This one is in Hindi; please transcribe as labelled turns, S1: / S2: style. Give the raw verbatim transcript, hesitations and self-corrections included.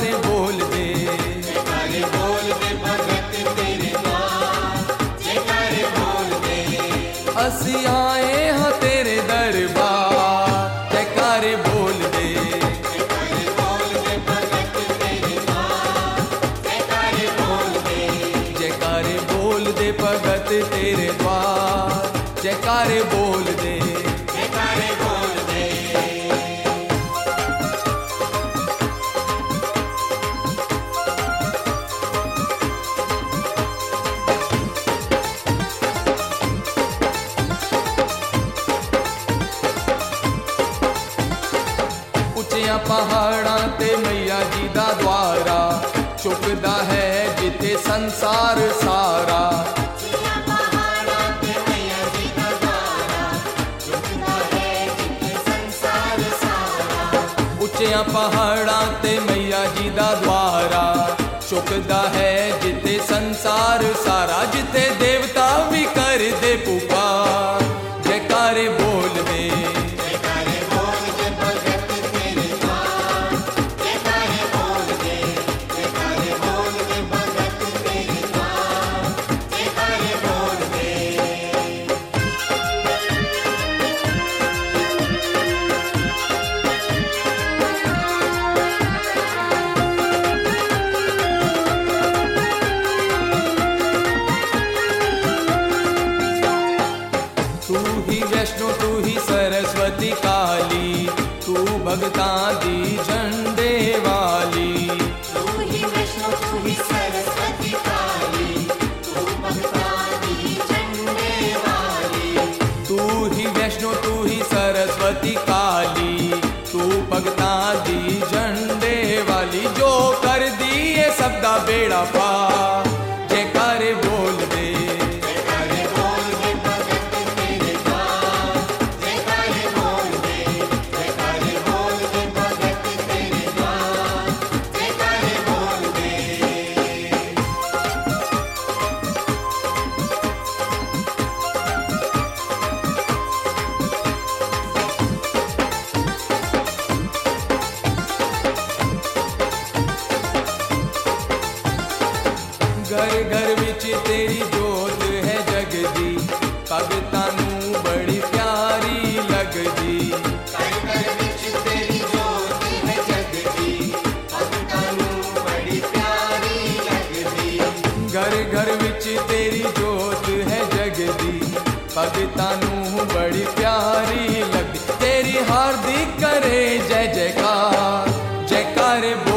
S1: जयकारे बोल दे,
S2: जयकारे बोल दे भगत तेरे द्वार, जयकारे बोल दे।
S1: असी आए हाँ तेरे दरबार, जयकारे बोल दे,
S2: जयकारे बोल दे भगत तेरे द्वार, जयकारे बोल दे।
S1: जयकारे बोल दे भगत तेरे द्वार, जयकारे बोल दे,
S2: जयकारे बोल दे।
S1: ਉੱਚਿਆਂ ਪਹਾੜਾਂ ਤੇ मैया जी ਦਾ द्वारा, ਚੁੱਕਦਾ ਹੈ ਜਿੱਥੇ ਸੰਸਾਰ ਸਾਰਾ।
S2: ਉੱਚੀਆਂ ਪਹਾੜਾਂ ਤੇ मैया जी ਦਾ द्वारा, ਚੁੱਕਦਾ ਹੈ ਜਿੱਥੇ ਸੰਸਾਰ ਸਾਰਾ।
S1: ਉੱਚਿਆਂ ਪਹਾੜਾਂ ਤੇ मैया जी ਦਾ द्वारा, ਚੁੱਕਦਾ ਹੈ ਜਿੱਥੇ ਸੰਸਾਰ ਸਾਰਾ। ਜਿੱਥੇ ਦੇਵਤਾ ਵੀ ਕਰਦੇ ਪੁਕਾਰ, ਜੈਕਾਰੇ ਬੋਲਦੇ,
S2: जयकारे बोल दे भगत तेरे द्वार, जयकारे बोल दे। जयकारे बोल दे भगत तेरे द्वार, जयकारे बोल दे।
S1: तू ही वैष्णो तू ही सरस्वती काली, तू भगतां दी झंडे वाली।
S2: तू ही वैष्णो तू ही सरस्वती काली, तू भगतां दी झंडे वाली।
S1: तू ही वैष्णो तू ही सरस्वती काली, तू भगतां दी झंडे वाली। जो कर दिए सबदा बेड़ा पार, जयकारे बोल दे,
S2: जयकारे बोल दे भगत तेरे द्वार, जयकारे बोल दे। जयकारे बोल दे भगत तेरे द्वार, जयकारे बोल दे।
S1: घर घर विच तेरी जोत है जगदी, भगतां नूं बड़ी प्यारी लगदी।
S2: घर घर विच तेरी जोत है जगदी, भगतां नूं बड़ी प्यारी लगदी।
S1: घर घर विच तेरी जोत है जगदी, भगतां नूं बड़ी प्यारी लगदी। तेरी हार्दिक करे जय जयकार, जयकारे